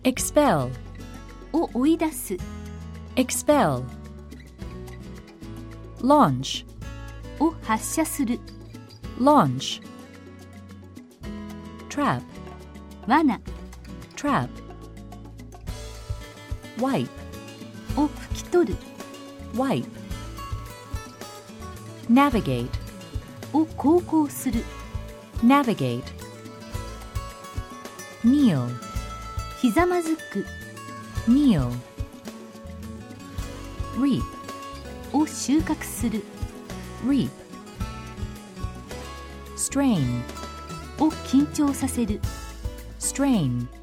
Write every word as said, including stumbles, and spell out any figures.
expel を追い出す。 expel launch を発射する。 launch trap 罠。 trap wipe を拭き取る。 wipe navigate を航行する。 navigate kneel ひざまずく。 kneel reap を収穫する。 reap strain を緊張させる。 strain